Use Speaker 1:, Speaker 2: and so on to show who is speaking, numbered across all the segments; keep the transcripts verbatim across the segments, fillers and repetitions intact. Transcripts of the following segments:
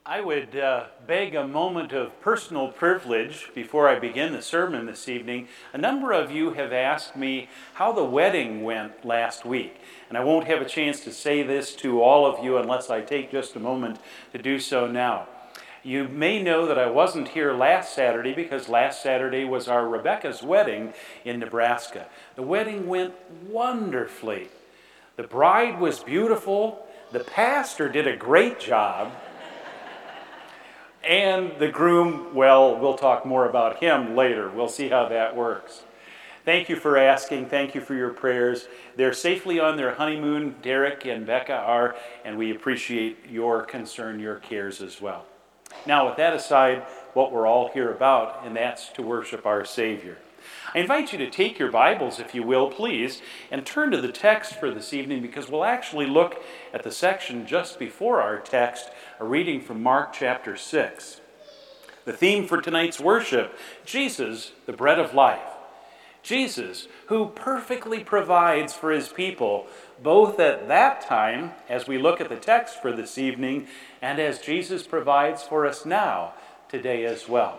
Speaker 1: I would uh, beg a moment of personal privilege before I begin the sermon this evening. A number of you have asked me how the wedding went last week, and I won't have a chance to say this to all of you unless I take just a moment to do so now. You may know that I wasn't here last Saturday because last Saturday was our Rebecca's wedding in Nebraska. The wedding went wonderfully. The bride was beautiful. The pastor did a great job. And the groom, well, we'll talk more about him later. We'll see how that works. Thank you for asking. Thank you for your prayers. They're safely on their honeymoon. Derek and Becca are, and we appreciate your concern, your cares as well. Now, with that aside, what we're all here about, and that's to worship our Savior. I invite you to take your Bibles, if you will, please, and turn to the text for this evening, because we'll actually look at the section just before our text, a reading from Mark chapter six. The theme for tonight's worship, Jesus, the bread of life. Jesus, who perfectly provides for his people, both at that time, as we look at the text for this evening, and as Jesus provides for us now, today as well.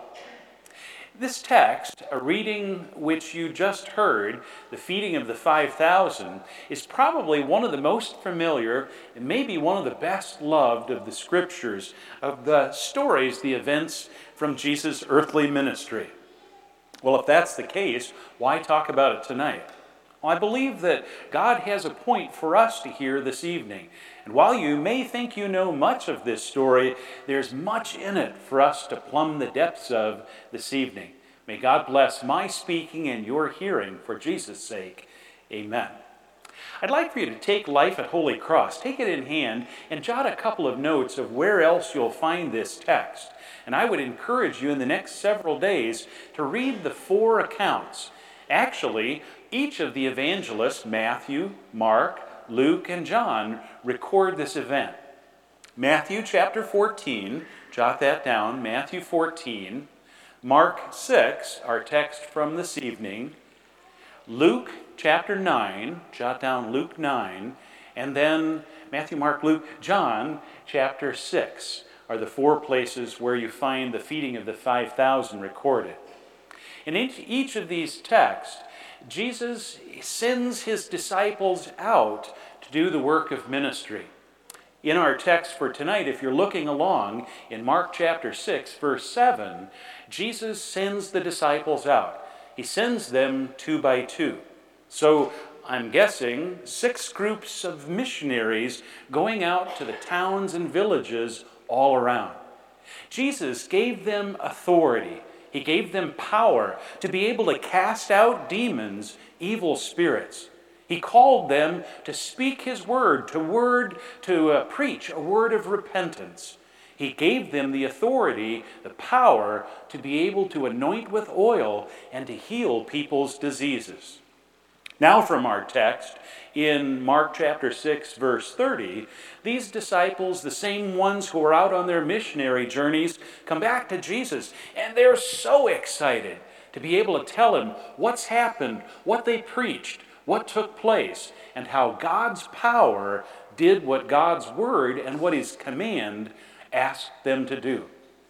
Speaker 1: This text, a reading which you just heard, the feeding of the five thousand, is probably one of the most familiar and maybe one of the best loved of the scriptures, of the stories, the events from Jesus' earthly ministry. Well, if that's the case, why talk about it tonight? Well, I believe that God has a point for us to hear this evening. And while you may think you know much of this story, there's much in it for us to plumb the depths of this evening. May God bless my speaking and your hearing for Jesus' sake. Amen. I'd like for you to take Life at Holy Cross, take it in hand, and jot a couple of notes of where else you'll find this text. And I would encourage you in the next several days to read the four accounts. Actually, each of the evangelists, Matthew, Mark, Luke, and John, record this event. Matthew chapter fourteen, jot that down, Matthew fourteen. Mark six, our text from this evening. Luke chapter nine, jot down Luke nine. And then Matthew, Mark, Luke, John chapter six are the four places where you find the feeding of the five thousand recorded. In each of these texts, Jesus sends his disciples out to do the work of ministry. In our text for tonight, if you're looking along, in Mark chapter six, verse seven, Jesus sends the disciples out. He sends them two by two. So I'm guessing six groups of missionaries going out to the towns and villages all around. Jesus gave them authority. He gave them power to be able to cast out demons, evil spirits. He called them to speak his word, to word, to uh, preach a word of repentance. He gave them the authority, the power to be able to anoint with oil and to heal people's diseases. Now from our text, in Mark chapter six, verse thirty, these disciples, the same ones who were out on their missionary journeys, come back to Jesus, and they're so excited to be able to tell him what's happened, what they preached, what took place, and how God's power did what God's word and what his command asked them to do.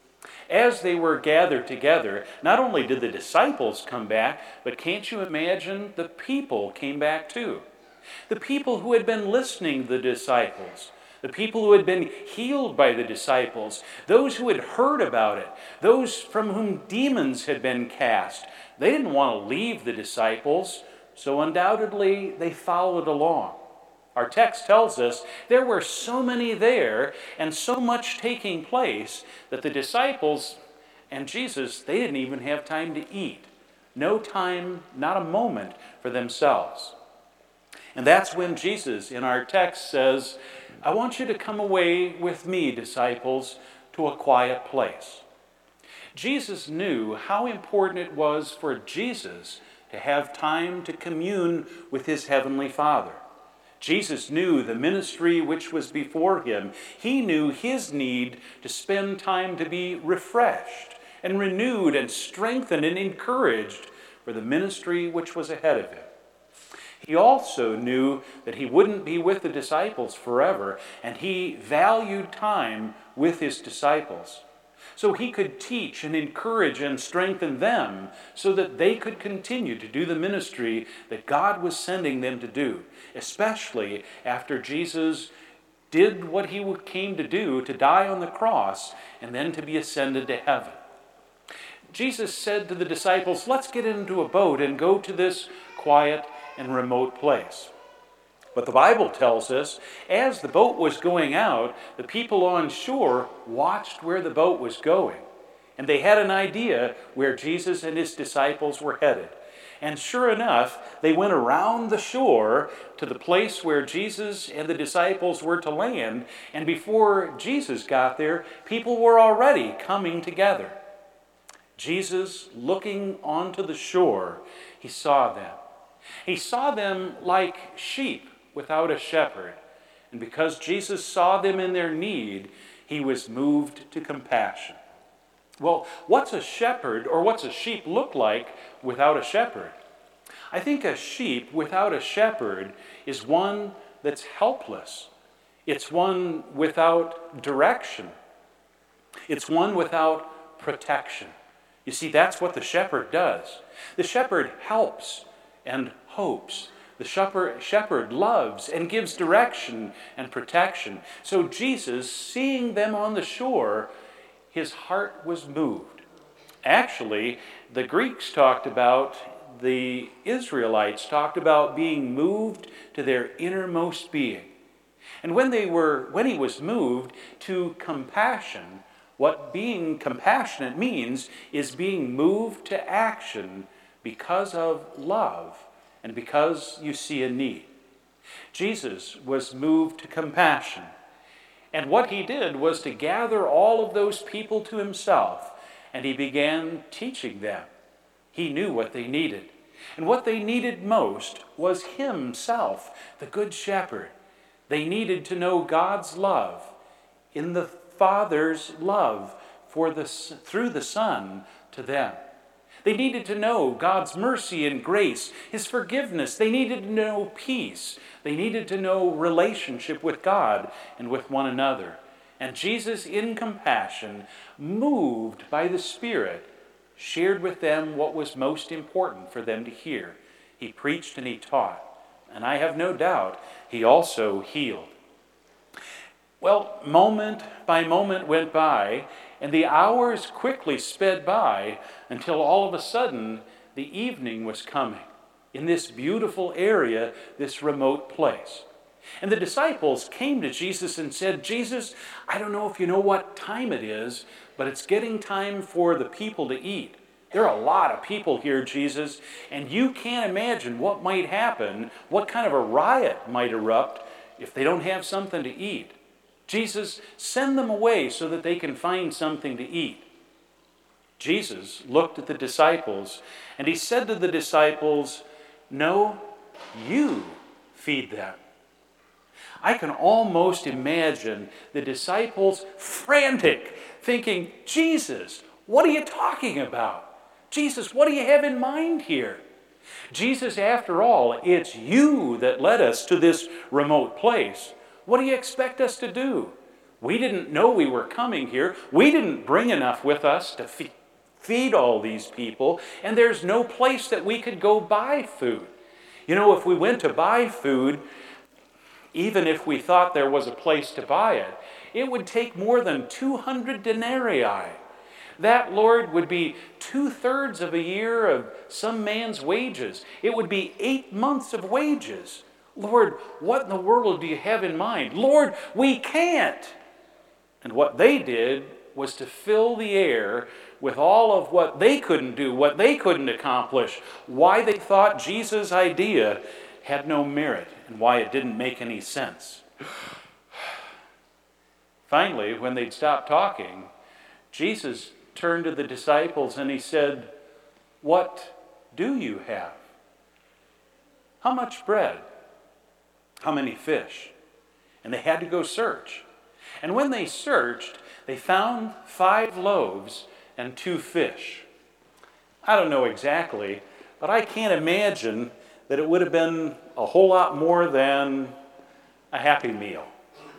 Speaker 1: As they were gathered together, not only did the disciples come back, but can't you imagine the people came back too? The people who had been listening to the disciples, the people who had been healed by the disciples, those who had heard about it, those from whom demons had been cast, they didn't want to leave the disciples, so undoubtedly they followed along. Our text tells us there were so many there and so much taking place that the disciples and Jesus, they didn't even have time to eat. No time, not a moment for themselves. And that's when Jesus, in our text, says, I want you to come away with me, disciples, to a quiet place. Jesus knew how important it was for Jesus to have time to commune with his heavenly Father. Jesus knew the ministry which was before him. He knew his need to spend time to be refreshed and renewed and strengthened and encouraged for the ministry which was ahead of him. He also knew that he wouldn't be with the disciples forever, and he valued time with his disciples. So he could teach and encourage and strengthen them so that they could continue to do the ministry that God was sending them to do, especially after Jesus did what he came to do, to die on the cross and then to be ascended to heaven. Jesus said to the disciples, let's get into a boat and go to this quiet and remote place. But the Bible tells us, as the boat was going out, the people on shore watched where the boat was going. And they had an idea where Jesus and his disciples were headed. And sure enough, they went around the shore to the place where Jesus and the disciples were to land. And before Jesus got there, people were already coming together. Jesus, looking onto the shore, he saw them. He saw them like sheep without a shepherd. And because Jesus saw them in their need, he was moved to compassion. Well, what's a shepherd or what's a sheep look like without a shepherd? I think a sheep without a shepherd is one that's helpless. It's one without direction. It's one without protection. You see, that's what the shepherd does. The shepherd helps and hopes. The shepherd, shepherd loves and gives direction and protection. So Jesus, seeing them on the shore, his heart was moved. Actually, the Greeks talked about, the Israelites talked about being moved to their innermost being. And when they were, when he was moved to compassion, what being compassionate means is being moved to action because of love and because you see a need. Jesus was moved to compassion. And what he did was to gather all of those people to himself, and he began teaching them. He knew what they needed. And what they needed most was himself, the Good Shepherd. They needed to know God's love in the Father's love for the, through the Son to them. They needed to know God's mercy and grace, his forgiveness. They needed to know peace. They needed to know relationship with God and with one another. And Jesus, in compassion, moved by the Spirit, shared with them what was most important for them to hear. He preached and he taught. And I have no doubt he also healed. Well, moment by moment went by, and the hours quickly sped by until all of a sudden the evening was coming in this beautiful area, this remote place. And the disciples came to Jesus and said, Jesus, I don't know if you know what time it is, but it's getting time for the people to eat. There are a lot of people here, Jesus, and you can't imagine what might happen, what kind of a riot might erupt if they don't have something to eat. Jesus, send them away so that they can find something to eat. Jesus looked at the disciples and he said to the disciples, no, you feed them. I can almost imagine the disciples frantic, thinking, Jesus, what are you talking about? Jesus, what do you have in mind here? Jesus, after all, it's you that led us to this remote place. What do you expect us to do? We didn't know we were coming here. We didn't bring enough with us to fe- feed all these people, and there's no place that we could go buy food. You know, if we went to buy food, even if we thought there was a place to buy it, it would take more than two hundred denarii. That, Lord, would be two-thirds of a year of some man's wages. It would be eight months of wages. Lord, what in the world do you have in mind? Lord, we can't. And what they did was to fill the air with all of what they couldn't do, what they couldn't accomplish, why they thought Jesus' idea had no merit, and why it didn't make any sense. Finally, when they'd stopped talking, Jesus turned to the disciples and he said, what do you have? How much bread? How many fish? And they had to go search. And when they searched, they found five loaves and two fish. I don't know exactly, but I can't imagine that it would have been a whole lot more than a Happy Meal.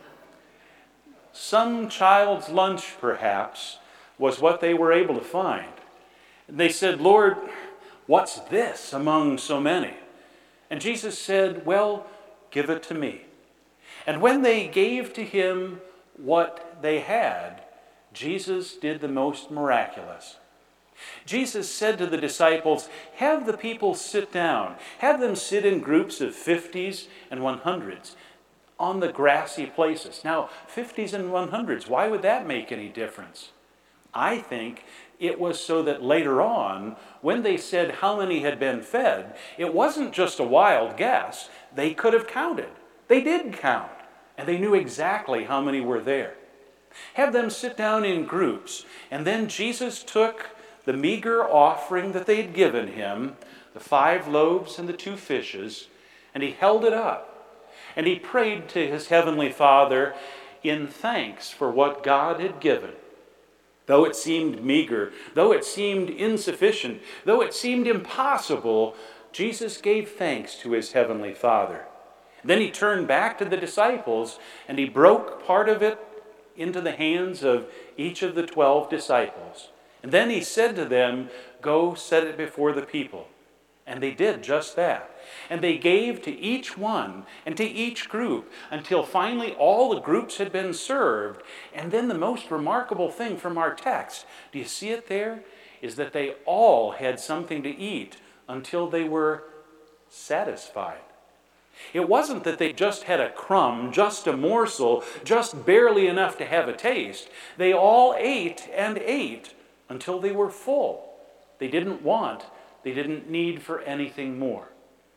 Speaker 1: Some child's lunch, perhaps, was what they were able to find. And they said, "Lord, what's this among so many?" And Jesus said, "Well, give it to me." And when they gave to him what they had, Jesus did the most miraculous. Jesus said to the disciples, "Have the people sit down. Have them sit in groups of fifties and one hundreds on the grassy places." Now, fifties and one hundreds, why would that make any difference? I think it was so that later on, when they said how many had been fed, it wasn't just a wild guess. They could have counted. They did count, and they knew exactly how many were there. Have them sit down in groups, and then Jesus took the meager offering that they had given him, the five loaves and the two fishes, and he held it up. And he prayed to his heavenly Father in thanks for what God had given. Though it seemed meager, though it seemed insufficient, though it seemed impossible, Jesus gave thanks to his heavenly Father. Then he turned back to the disciples and he broke part of it into the hands of each of the twelve disciples. And then he said to them, "Go set it before the people." And they did just that. And they gave to each one and to each group until finally all the groups had been served. And then the most remarkable thing from our text, do you see it there? Is that they all had something to eat until they were satisfied. It wasn't that they just had a crumb, just a morsel, just barely enough to have a taste. They all ate and ate until they were full. They didn't want They didn't need for anything more.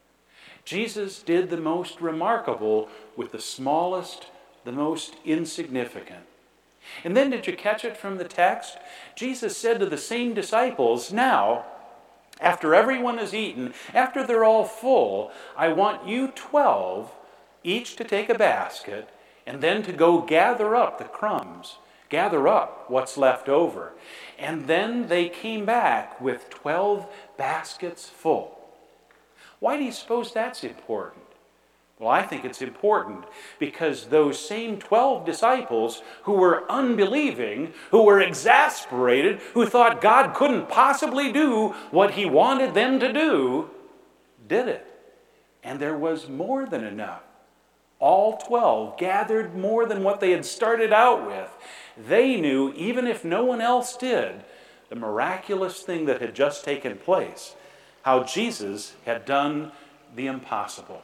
Speaker 1: Jesus did the most remarkable with the smallest, the most insignificant. And then did you catch it from the text? Jesus said to the same disciples, "Now, after everyone has eaten, after they're all full, I want you twelve each to take a basket and then to go gather up the crumbs, gather up what's left over." And then they came back with twelve baskets full. Why do you suppose that's important? Well, I think it's important because those same twelve disciples who were unbelieving, who were exasperated, who thought God couldn't possibly do what he wanted them to do, did it. And there was more than enough. All twelve gathered more than what they had started out with. They knew, even if no one else did, the miraculous thing that had just taken place, how Jesus had done the impossible.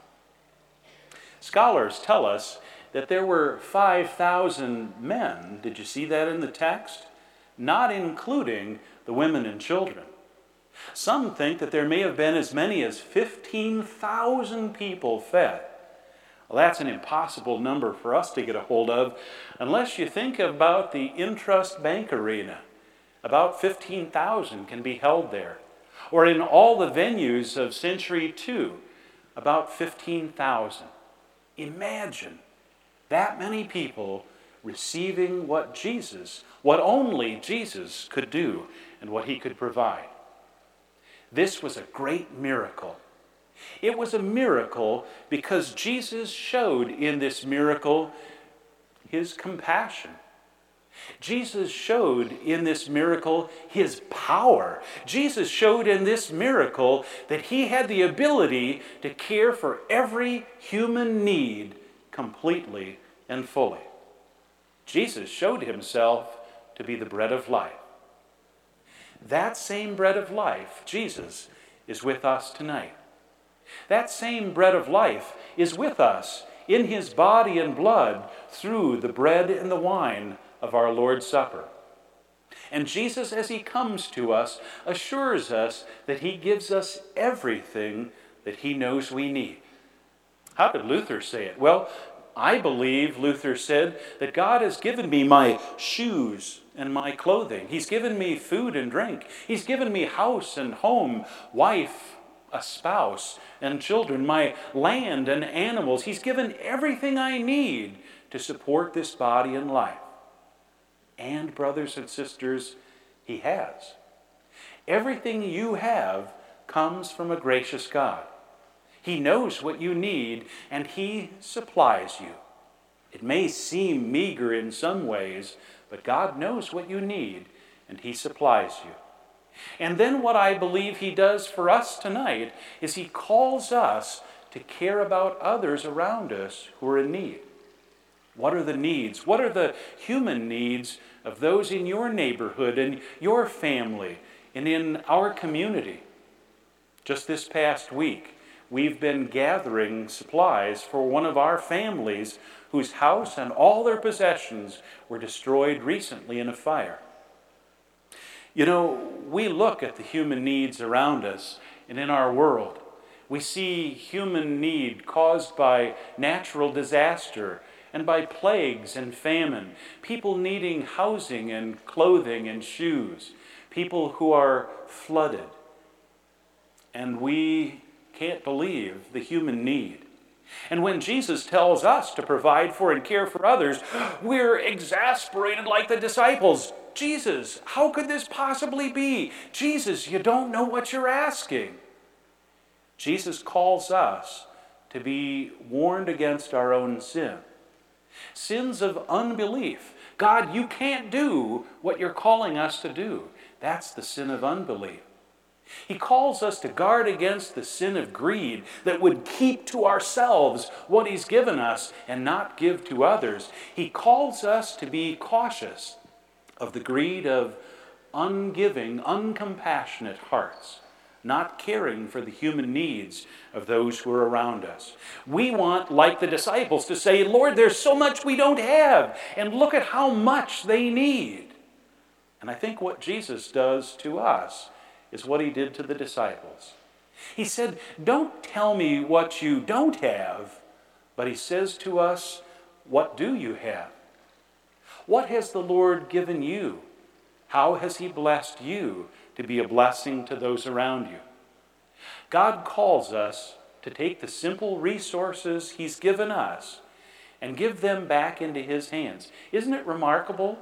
Speaker 1: Scholars tell us that there were five thousand men, did you see that in the text? Not including the women and children. Some think that there may have been as many as fifteen thousand people fed. Well, that's an impossible number for us to get a hold of unless you think about the Intrust Bank Arena. About fifteen thousand can be held there. Or in all the venues of Century two, about fifteen thousand. Imagine that many people receiving what Jesus, what only Jesus could do and what he could provide. This was a great miracle. It was a miracle because Jesus showed in this miracle his compassion. Jesus showed in this miracle his power. Jesus showed in this miracle that he had the ability to care for every human need completely and fully. Jesus showed himself to be the bread of life. That same bread of life, Jesus, is with us tonight. That same bread of life is with us in his body and blood through the bread and the wine of our Lord's Supper. And Jesus, as he comes to us, assures us that he gives us everything that he knows we need. How did Luther say it? Well, I believe, Luther said, that God has given me my shoes and my clothing. He's given me food and drink. He's given me house and home, wife, a spouse, and children, my land and animals. He's given everything I need to support this body and life. And, brothers and sisters, he has. Everything you have comes from a gracious God. He knows what you need, and He supplies you. It may seem meager in some ways, but God knows what you need, and He supplies you. And then what I believe He does for us tonight is He calls us to care about others around us who are in need. What are the needs? What are the human needs of those in your neighborhood, in your family, and in our community? Just this past week, we've been gathering supplies for one of our families whose house and all their possessions were destroyed recently in a fire. You know, we look at the human needs around us and in our world. We see human need caused by natural disaster and by plagues and famine, people needing housing and clothing and shoes, people who are flooded. And we can't believe the human need. And when Jesus tells us to provide for and care for others, we're exasperated like the disciples. Jesus, how could this possibly be? Jesus, you don't know what you're asking. Jesus calls us to be warned against our own sin. Sins of unbelief. God, you can't do what you're calling us to do. That's the sin of unbelief. He calls us to guard against the sin of greed that would keep to ourselves what He's given us and not give to others. He calls us to be cautious of the greed of ungiving, uncompassionate hearts, not caring for the human needs of those who are around us. We want, like the disciples, to say, Lord, there's so much we don't have, and look at how much they need. And I think what Jesus does to us is what He did to the disciples. He said, don't tell me what you don't have, but He says to us, what do you have? What has the Lord given you? How has He blessed you to be a blessing to those around you? God calls us to take the simple resources He's given us and give them back into His hands. Isn't it remarkable?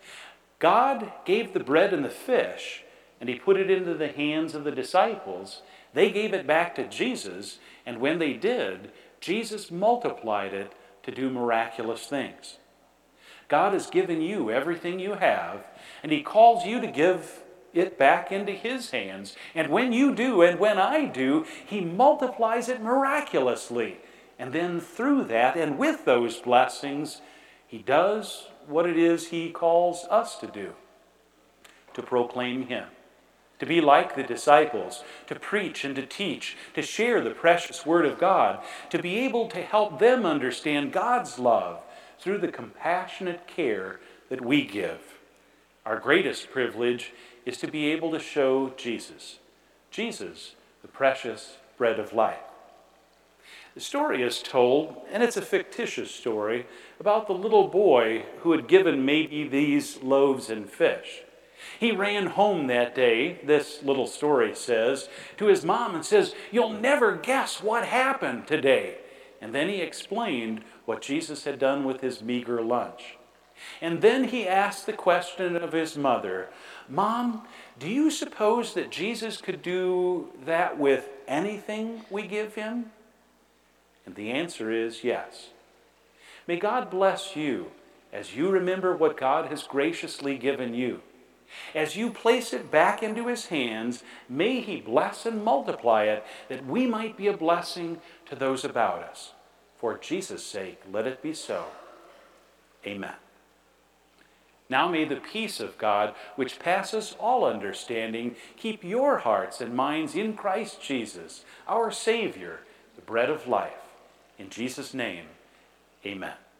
Speaker 1: God gave the bread and the fish, and He put it into the hands of the disciples. They gave it back to Jesus, and when they did, Jesus multiplied it to do miraculous things. God has given you everything you have, and He calls you to give it back into His hands. And when you do, and when I do, He multiplies it miraculously. And then through that, and with those blessings, He does what it is He calls us to do, to proclaim Him. To be like the disciples, to preach and to teach, to share the precious Word of God, to be able to help them understand God's love through the compassionate care that we give. Our greatest privilege is to be able to show Jesus. Jesus, the precious bread of life. The story is told, and it's a fictitious story, about the little boy who had given maybe these loaves and fish. He ran home that day, this little story says, to his mom and says, "You'll never guess what happened today." And then he explained what Jesus had done with his meager lunch. And then he asked the question of his mother, "Mom, do you suppose that Jesus could do that with anything we give Him?" And the answer is yes. May God bless you as you remember what God has graciously given you. As you place it back into His hands, may He bless and multiply it, that we might be a blessing to those about us. For Jesus' sake, let it be so. Amen. Now may the peace of God, which passes all understanding, keep your hearts and minds in Christ Jesus, our Savior, the bread of life. In Jesus' name, amen.